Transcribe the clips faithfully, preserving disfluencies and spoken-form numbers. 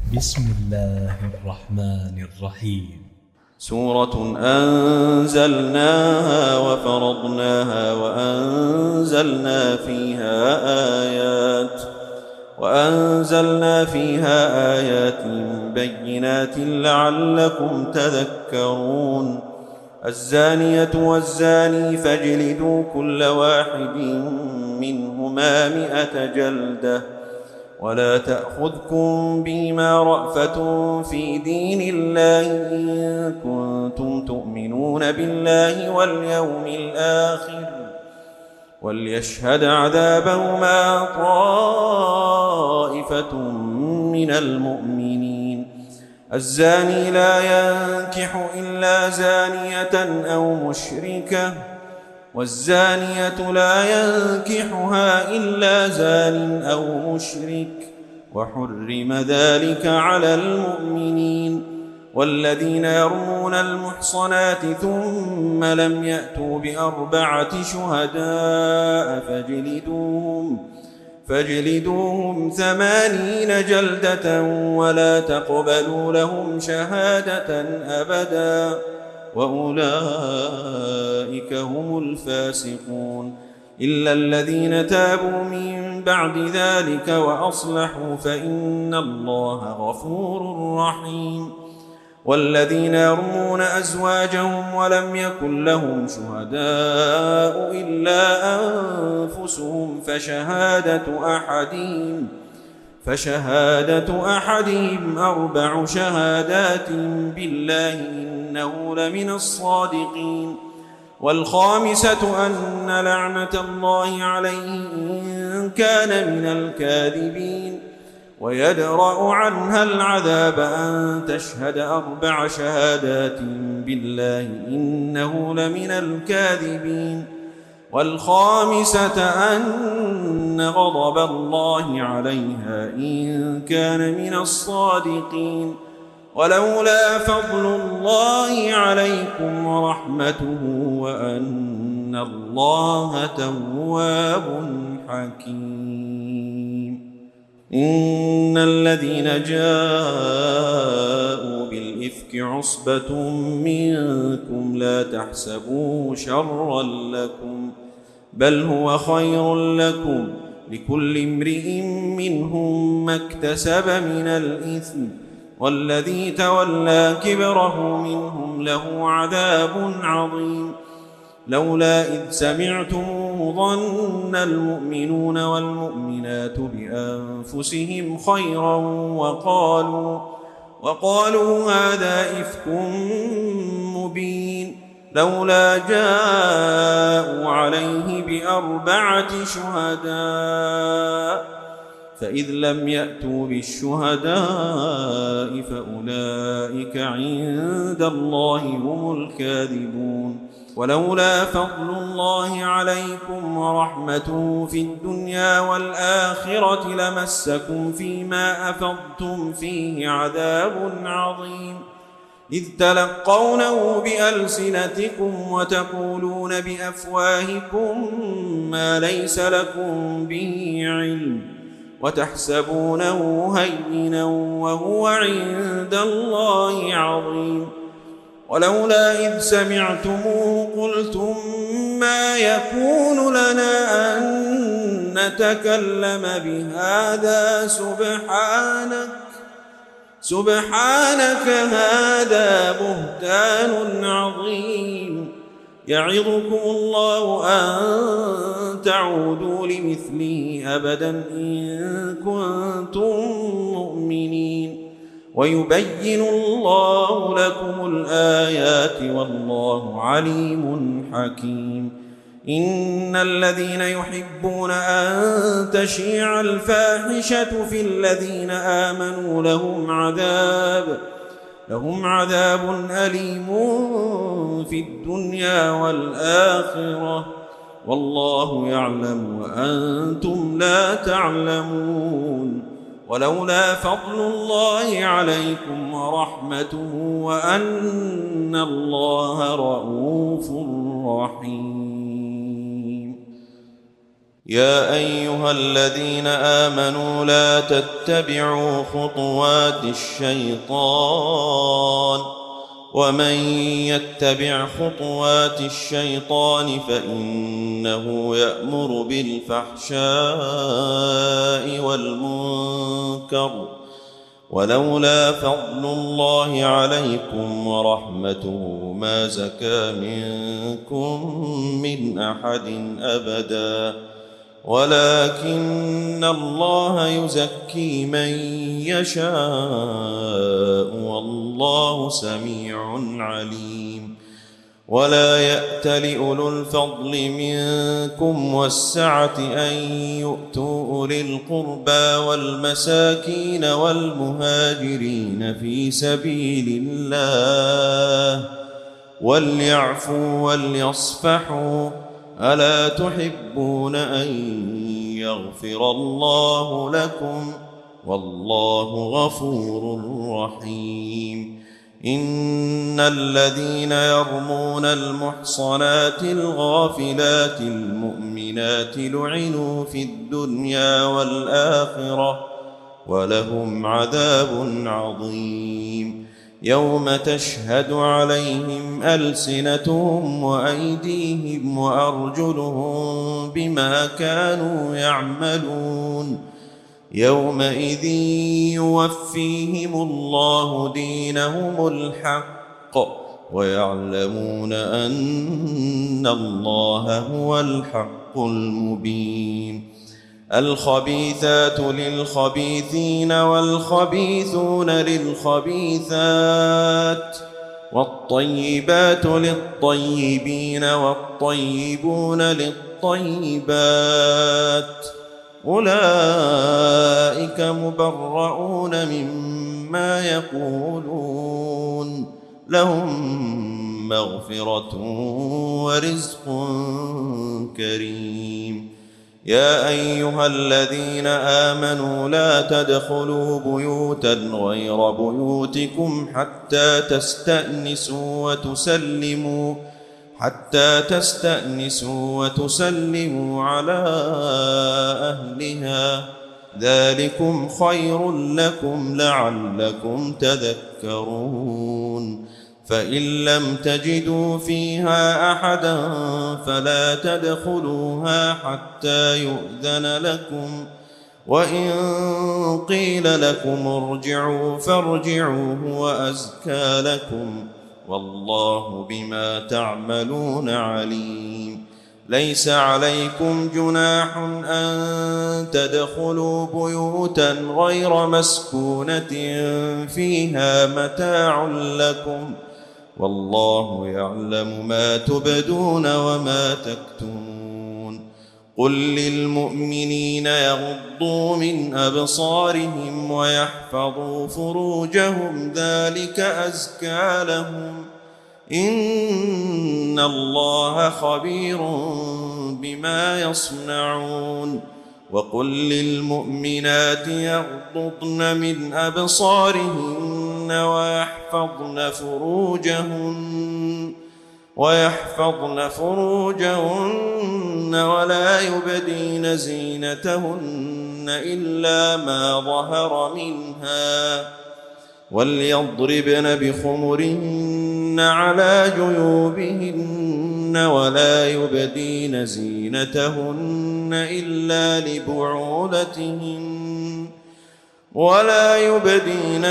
بسم الله الرحمن الرحيم. سورة أنزلناها وفرضناها وأنزلنا فيها آيات وأنزلنا فيها آيات بينات لعلكم تذكرون. الزانية والزاني فاجلدوا كل واحد منهما مئة جلدة ولا تأخذكم بهما رأفة في دين الله إن كنتم تؤمنون بالله واليوم الآخر وليشهد عذابهما طائفة من المؤمنين. الزاني لا ينكح إلا زانية أو مشركة والزانية لا ينكحها إلا زان أو مشرك وحرم ذلك على المؤمنين. والذين يرمون المحصنات ثم لم يأتوا بأربعة شهداء فاجلدوهم فاجلدوهم ثمانين جلدة ولا تقبلوا لهم شهادة أبدا وأولئك هم الفاسقون. إلا الذين تابوا من بعد ذلك وأصلحوا فإن الله غفور رحيم. والذين يرمون أزواجهم ولم يكن لهم شهداء إلا أنفسهم فشهادة أحدهم فشهادة أحدهم أربع شهادات بالله إنه لمن الصادقين. والخامسة أن لعنة الله عليه إن كان من الكاذبين. ويدرأ عنها العذاب أن تشهد أربع شهادات بالله إنه لمن الكاذبين. والخامسة أن غضب الله عليها إن كان من الصادقين. ولولا فضل الله عليكم ورحمته وأن الله تواب حكيم. إن الذين جاءوا بالإفك عصبة منكم لا تحسبوه شرا لكم بل هو خير لكم لكل امرئ منهم ما اكتسب من الإثم والذي تولى كبره منهم له عذاب عظيم. لولا إذ سمعتموه ظن المؤمنون والمؤمنات بأنفسهم خيرا وقالوا وقالوا هذا إفك مبين. لولا جاءوا عليه بأربعة شهداء فإذ لم يأتوا بالشهداء فأولئك عند الله هم الكاذبون. ولولا فضل الله عليكم ورحمته في الدنيا والآخرة لمسكم فيما أفضتم فيه عذاب عظيم. إذ تلقونه بألسنتكم وتقولون بأفواهكم ما ليس لكم به علم وتحسبونه هينا وهو عند الله عظيم. ولولا إذ سمعتموه قلتم ما يكون لنا أن نتكلم بهذا سبحانك سبحانك هذا بهتان عظيم. يعظكم الله أن تعودوا لمثله أبدا إن كنتم مؤمنين. ويبين الله لكم الآيات والله عليم حكيم. إن الذين يحبون أن تشيع الفاحشة في الذين آمنوا لهم عذاب لهم عذاب أليم في الدنيا والآخرة والله يعلم وأنتم لا تعلمون. ولولا فضل الله عليكم ورحمته وأن الله رؤوف رحيم. يا أيها الذين آمنوا لا تتبعوا خطوات الشيطان ومن يتبع خطوات الشيطان فإنه يأمر بالفحشاء والمنكر ولولا فضل الله عليكم ورحمته ما زكى منكم من أحد أبدا ولكن الله يزكي من يشاء والله سميع عليم ولا يأت لأولو الفضل منكم والسعة أن يؤتوا أولي القربى والمساكين والمهاجرين في سبيل الله وليعفوا وليصفحوا ألا تحبون أن يغفر الله لكم والله غفور رحيم إن الذين يرمون المحصنات الغافلات المؤمنات لعنوا في الدنيا والآخرة ولهم عذاب عظيم يوم تشهد عليهم ألسنتهم وأيديهم وأرجلهم بما كانوا يعملون يومئذ يوفيهم الله دينهم الحق ويعلمون أن الله هو الحق المبين الخبيثات للخبيثين والخبيثون للخبيثات والطيبات للطيبين والطيبون للطيبات أولئك مبرؤون مما يقولون لهم مغفرة ورزق كريم يا أيها الذين آمنوا لا تدخلوا بيوتا غير بيوتكم حتى تستأنسوا وتسلموا حتى تستأنسوا وتسلموا على أهلها ذلكم خير لكم لعلكم تذكرون فإن لم تجدوا فيها أحدا فلا تدخلوها حتى يؤذن لكم وإن قيل لكم ارجعوا فارجعوا هو أزكى لكم والله بما تعملون عليم ليس عليكم جناح أن تدخلوا بيوتا غير مسكونة فيها متاع لكم والله يعلم ما تبدون وما تكتمون قل للمؤمنين يغضوا من أبصارهم ويحفظوا فروجهم ذلك أزكى لهم إن الله خبير بما يصنعون وقل للمؤمنات يغضضن من أبصارهن ويحفظن فروجهن ويحفظن فروجهن ولا يبدين زينتهن إلا ما ظهر منها وليضربن بخمرهن على جيوبهن ولا يبدين زينتهن إلا لبعولتهن ولا يبدين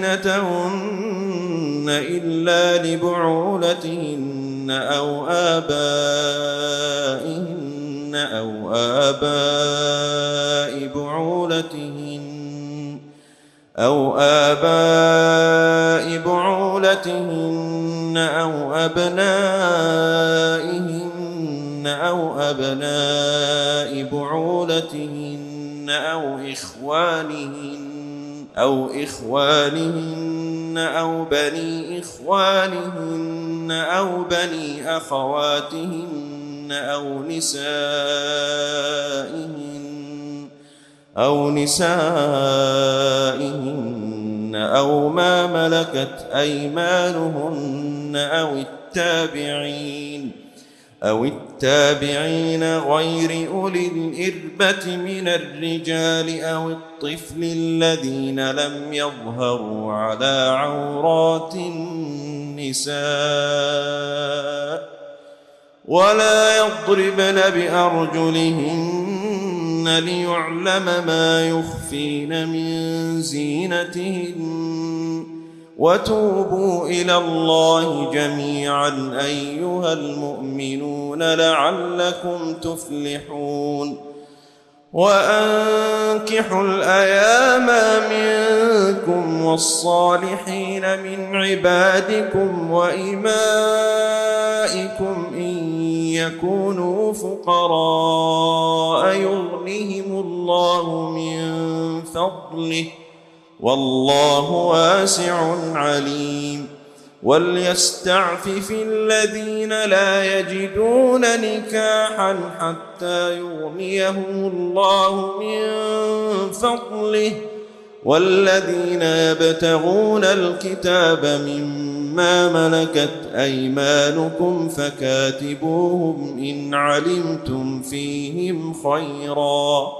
زينتهن إلا لبعولتهن أو آبائهن أو آباء بعولتهن أو آباء بعولتهن أو أبنائهن أو أبناء بعولتهن أو إخوانهن أو إخوانهن أو بني إخوانهن أو بني أخواتهن أو نسائهن أو نسائهن أو ما ملكت أيمانهن أو التابعين أو التابعين غير أولي الإربة من الرجال أو الطفل الذين لم يظهروا على عورات النساء ولا يضربن بأرجلهن ليعلم ما يخفين من زينتهن وتوبوا إلى الله جميعا أيها المؤمنون لعلكم تفلحون وأنكحوا الأيام منكم والصالحين من عبادكم وإمائكم إن يكونوا فقراء يغنهم الله من فضله والله واسع عليم وليستعفف الذين لا يجدون نكاحا حتى يغنيهم الله من فضله والذين يبتغون الكتاب مما ملكت أيمانكم فكاتبوهم إن علمتم فيهم خيرا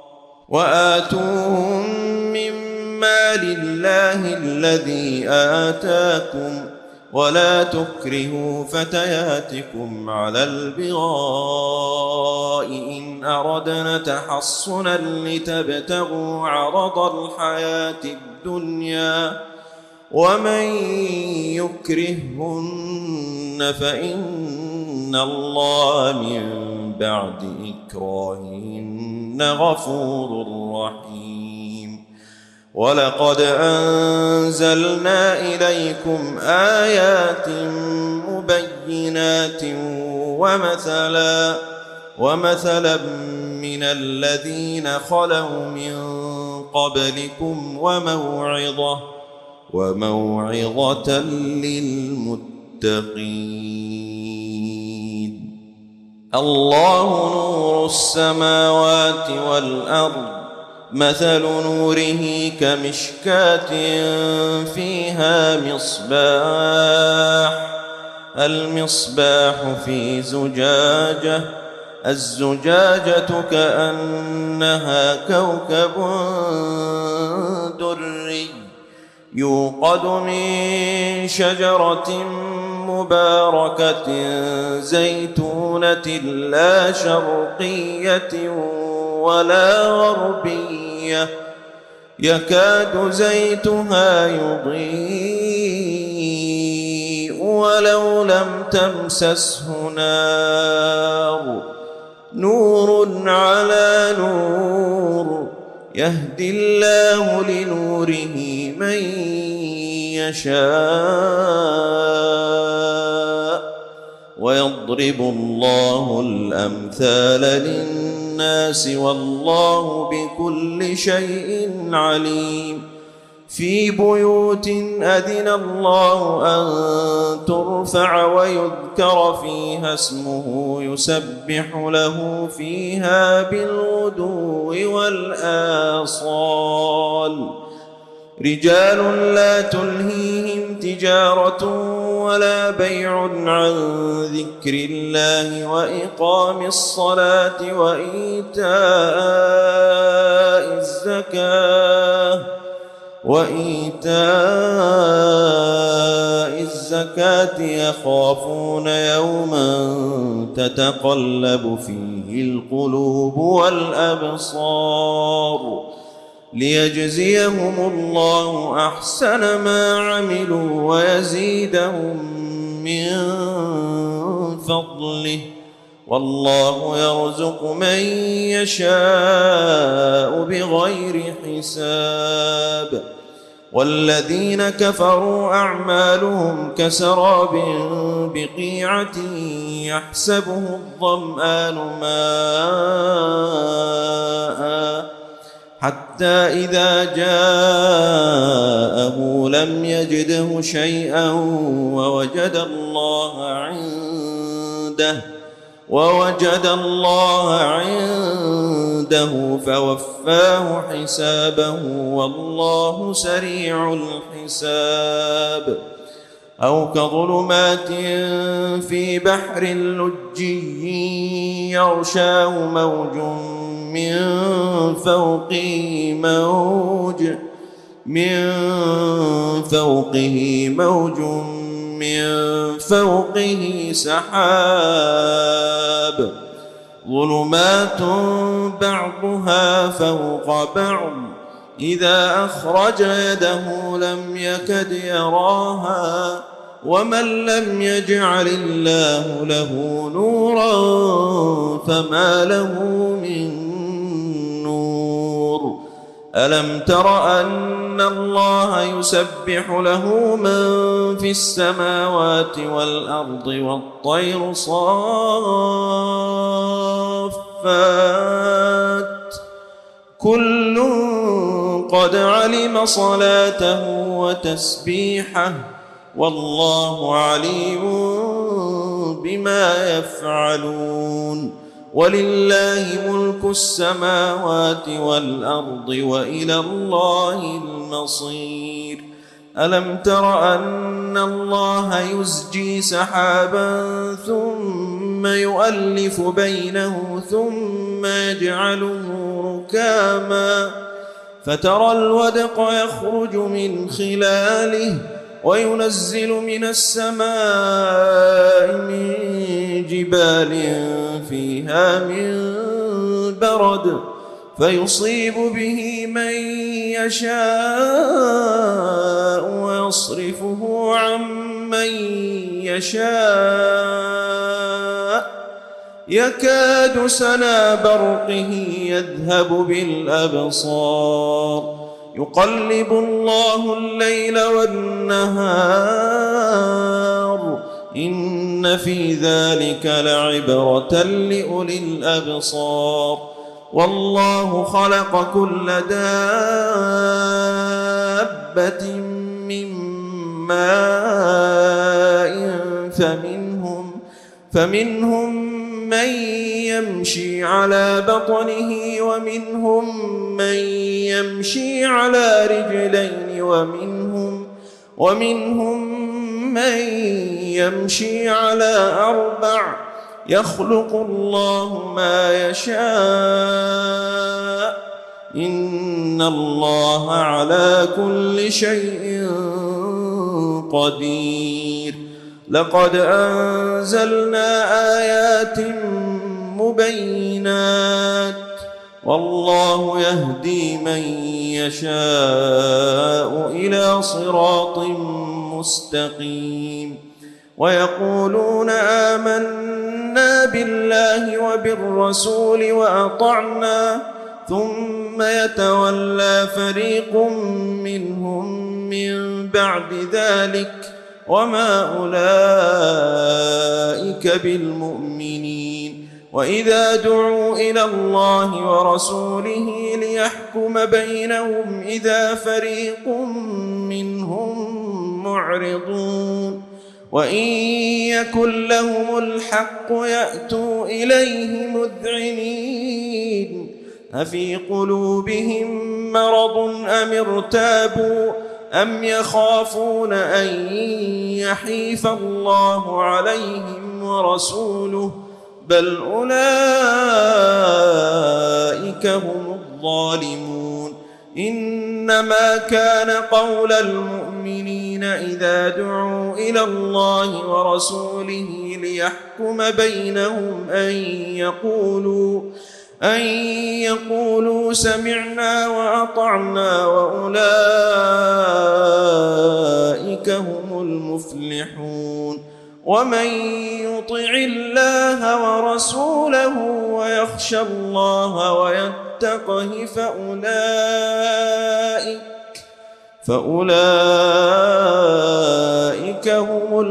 وآتوهم مما لله الذي آتاكم ولا تكرهوا فتياتكم على البغاء إن أردنا تحصنا لتبتغوا عرض الحياة الدنيا ومن يكرههن فإن الله من بعد إكراههن غفور رحيم ولقد أنزلنا إليكم آيات مبينات ومثلا ومثلا من الذين خلوا من قبلكم وموعظة وموعظة للمتقين الله نور السماوات والأرض مثل نوره كمشكاة فيها مصباح المصباح في زجاجة الزجاجة كأنها كوكب دري يوقد من شجرة مباركة زيتونة لا شرقية ولا غربية يكاد زيتها يضيء ولو لم تمسسه نار نور على نور يهدي الله لنوره من يشاء ويضرب الله الأمثال للناس والله بكل شيء عليم في بيوت أذن الله أن ترفع ويذكر فيها اسمه يسبح له فيها بالغدو والآصال رجال لا تلهيهم تجارة ولا بيع عن ذكر الله وإقام الصلاة وإيتاء الزكاة وإيتاء الزكاة يخافون يوما تتقلب فيه القلوب والأبصار ليجزيهم الله أحسن ما عملوا ويزيدهم من فضله والله يرزق من يشاء بغير حساب والذين كفروا أعمالهم كسراب بقيعة يحسبه الظمآن ماء حتى إذا جاءه لم يجده شيئا ووجد الله عنده ووجد الله عنده فوفاه حسابه والله سريع الحساب أو كظلمات في بحر لجي يغشاه موج من فوقه موج من فوقه موج من فوقه سحاب ظلمات بعضها فوق بعض إذا أخرج يده لم يكد يراها ومن لم يجعل الله له نورا فما له من نور ألم تر أن الله يسبح له من في السماوات والأرض والطير صافات كل قد علم صلاته وتسبيحه والله عليم بما يفعلون ولله ملك السماوات والأرض وإلى الله المصير ألم تر أن الله يزجي سحابا ثم يؤلف بينه ثم يجعله ركاما فترى الودق يخرج من خلاله وينزل من السماء من جبال فيها من برد فيصيب به من يشاء ويصرفه عن من يشاء يكاد سنا برقه يذهب بالأبصار يقلب الله الليل والنهار إن في ذلك لعبرة لأولي الأبصار والله خلق كل دابة من ماء فمنهم فمنهم من يمشي على بطنه ومنهم من يمشي على رجلين ومنهم ومنهم من يمشي على أربع يخلق الله ما يشاء إن الله على كل شيء قدير لقد أنزلنا آيات مبينات والله يهدي من يشاء إلى صراط مستقيم ويقولون آمنا بالله وبالرسول وأطعنا ثم يتولى فريق منهم من بعد ذلك وما أولئك بالمؤمنين وإذا دعوا إلى الله ورسوله ليحكم بينهم إذا فريق منهم معرضون وإن يكن لهم الحق يأتوا إليه مذعنين أفي قلوبهم مرض أم ارتابوا أم يخافون أن يحيف الله عليهم ورسوله بل أولئك هم الظالمون إنما كان قول المؤمنين إذا دعوا إلى الله ورسوله ليحكم بينهم أن يقولوا أن يقولوا سمعنا وأطعنا وأولئك هم المفلحون ومن يطع الله ورسوله ويخشى الله ويتقه فأولئك فأولئك هم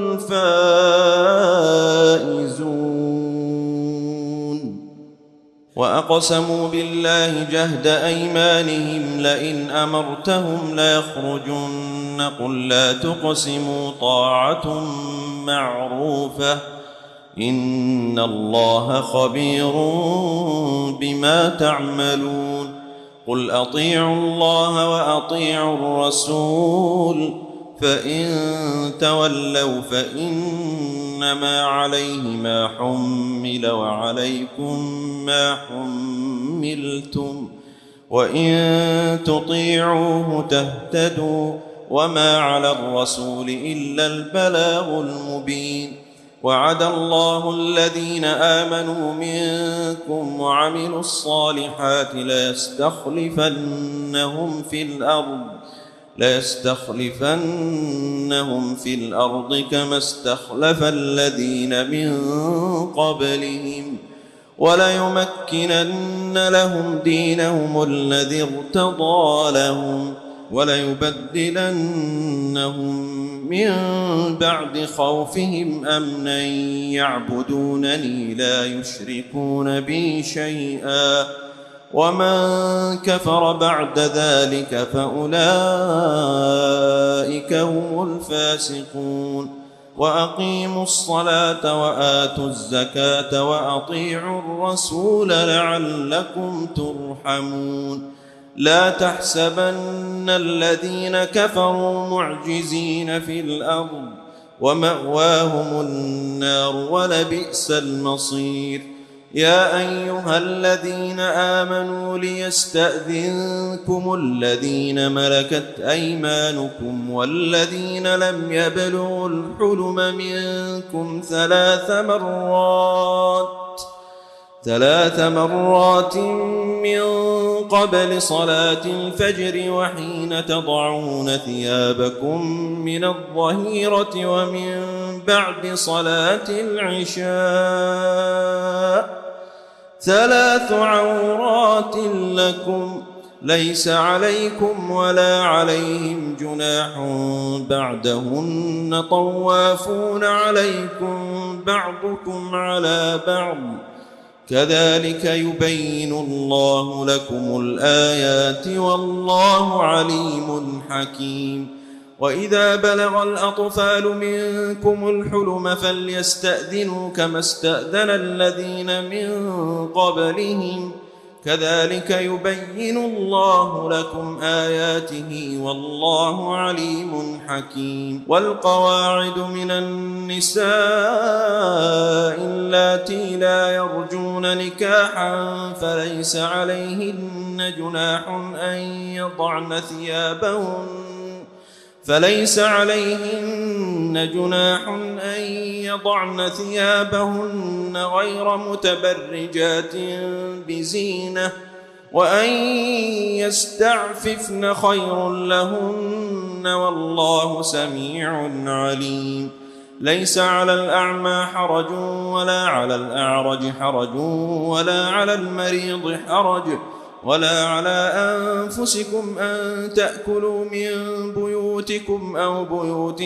الفائزون وأقسموا بالله جهد أيمانهم لئن أمرتهم ليخرجن قل لا تقسموا طاعة معروفة إن الله خبير بما تعملون قل أطيعوا الله وأطيعوا الرسول فإن تولوا فإنما عليه ما حمل وعليكم ما حملتم وإن تطيعوه تهتدوا وما على الرسول إلا البلاغ المبين. وعد الله الذين آمنوا منكم وعملوا الصالحات ليستخلفنهم في الأرض ليستخلفنهم في الأرض كما استخلف الذين من قبلهم وليمكنن لهم دينهم الذي ارتضى لهم وليبدلنهم من بعد خوفهم أمنا يعبدونني لا يشركون بي شيئا ومن كفر بعد ذلك فأولئك هم الفاسقون. وأقيموا الصلاة وآتوا الزكاة وأطيعوا الرسول لعلكم ترحمون. لا تحسبن الذين كفروا معجزين في الأرض ومأواهم النار ولبئس المصير. يا أيها الذين آمنوا ليستأذنكم الذين ملكت أيمانكم والذين لم يبلغوا الحلم منكم ثلاث مرات ثلاث مرات من قبل صلاة الفجر وحين تضعون ثيابكم من الظهيرة ومن بعد صلاة العشاء ثلاث عورات لكم ليس عليكم ولا عليهم جناح بعدهن طوافون عليكم بعضكم على بعض كذلك يبين الله لكم الآيات والله عليم حكيم. وإذا بلغ الأطفال منكم الحلم فليستأذنوا كما استأذن الذين من قبلهم كذلك يبين الله لكم آياته والله عليم حكيم. والقواعد من النساء اللاتي لا يرجون نكاحا فليس عليهن جناح أن يضعن ثيابهن فليس عليهن جناح أن يضعن ثيابهن غير متبرجات بزينة وأن يستعففن خير لهن والله سميع عليم. ليس على الأعمى حرج ولا على الأعرج حرج ولا على المريض حرج ولا على أنفسكم أن تأكلوا من بيوتكم أو بيوت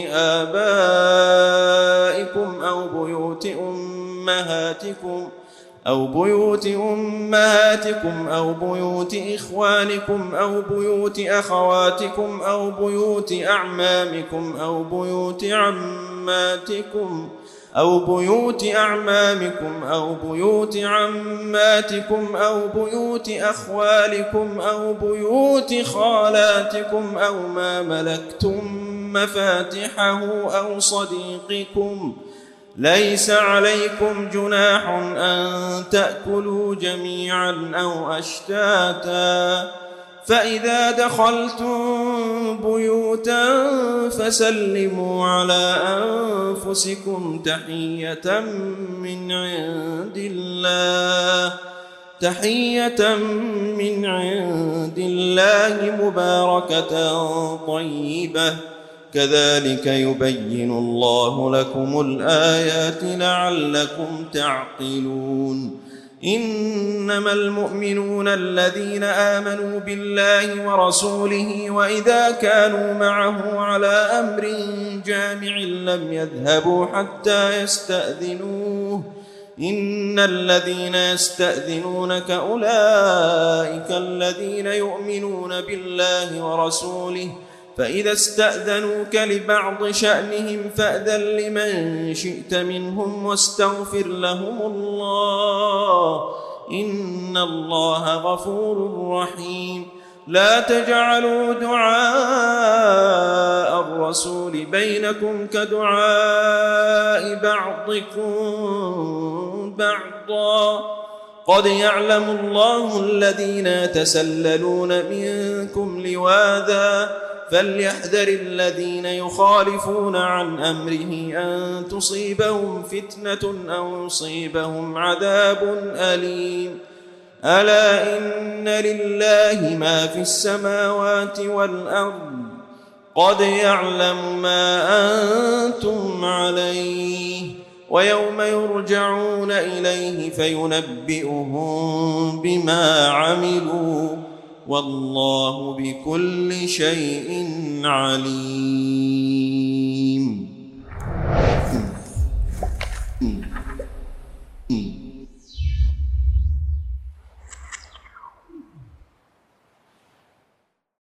آبائكم أو بيوت أمهاتكم أو بيوت أمهاتكم أو بيوت إخوانكم أو بيوت أخواتكم أو بيوت أعمامكم أو بيوت عماتكم أو بيوت أعمامكم أو بيوت عماتكم أو بيوت أخوالكم أو بيوت خالاتكم أو ما ملكتم مفاتحه أو صديقكم ليس عليكم جناح أن تأكلوا جميعا أو أشتاتا فإذا دخلتم بيوتا فسلموا على أنفسكم تحية من عند الله تحية من عند الله مباركة طيبة كذلك يبين الله لكم الآيات لعلكم تعقلون. إنما المؤمنون الذين آمنوا بالله ورسوله وإذا كانوا معه على أمر جامع لم يذهبوا حتى يستأذنوه إن الذين يستأذنونك أولئك الذين يؤمنون بالله ورسوله فإذا استأذنوك لبعض شأنهم فأذن لمن شئت منهم واستغفر لهم الله إن الله غفور رحيم. لا تجعلوا دعاء الرسول بينكم كدعاء بعضكم بعضا قد يعلم الله الذين يتسللون منكم لواذا فليحذر الذين يخالفون عن أمره أن تصيبهم فتنة أو يصيبهم عذاب أليم ألا إن لله ما في السماوات والأرض قد يعلم ما أنتم عليه ويوم يرجعون إليه فينبئهم بما عملوا والله بكل شيء عليم.